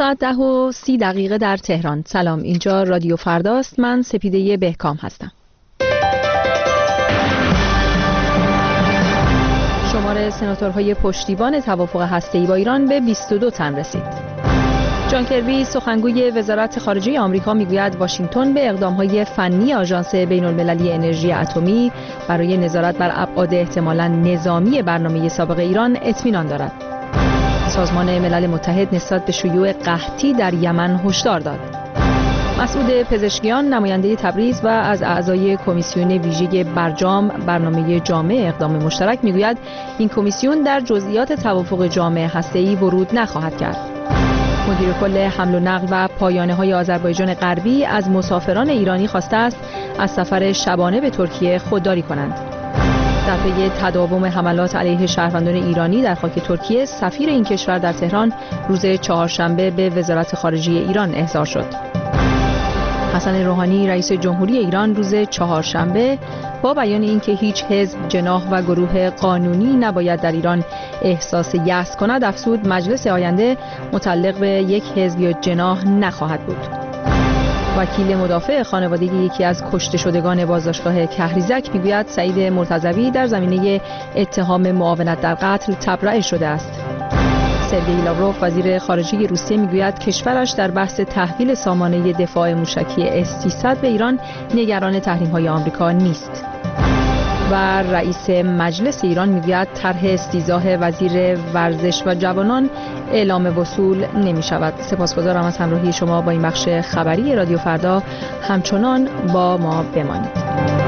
ساعت 10:30 در تهران. سلام، اینجا رادیو فرداست. من سپیده بهکام هستم. شمار سناتورهای پشتیبان توافق هسته‌ای با ایران به 22 تن رسید. جان کربی سخنگوی وزارت خارجه آمریکا میگوید واشنگتن به اقدام‌های فنی آژانس بین‌المللی انرژی اتمی برای نظارت بر ابعاد احتمالاً نظامی برنامه سابق ایران اطمینان دارد. سازمان ملل متحد نسبت به شیوع قحطی در یمن هشدار داد. مسعود پزشکیان نماینده تبریز و از اعضای کمیسیون ویژه برجام برنامه جامع اقدام مشترک میگوید این کمیسیون در جزئیات توافق جامع هسته‌ای ورود نخواهد کرد. مدیر کل حمل و نقل و پایانه‌های آذربایجان غربی از مسافران ایرانی خواسته است از سفر شبانه به ترکیه خودداری کنند. در پی تداوم حملات علیه شهروندان ایرانی در خاک ترکیه، سفیر این کشور در تهران روز چهارشنبه به وزارت خارجه ایران احضار شد. حسن روحانی رئیس جمهوری ایران روز چهارشنبه با بیان اینکه هیچ حزب، جناح و گروه قانونی نباید در ایران احساس یأس کند، افزود مجلس آینده متعلق به یک حزب یا جناح نخواهد بود. وکیل مدافع خانواده یکی از کشته شدگان بازداشتگاه کهریزک میگوید سعید مرتضوی در زمینه اتهام معاونت در قتل تبرئه شده است. سرگئی لاوروف وزیر خارجه روسیه میگوید کشورش در بحث تحویل سامانه دفاع موشکی S-300 به ایران نگران تحریم‌های آمریکا نیست. و رئیس مجلس ایران میگوید طرح استیضاح وزیر ورزش و جوانان اعلام وصول نمی شود. سپاسگزارم از همراهی شما با این بخش خبری رادیو فردا. همچنان با ما بمانید.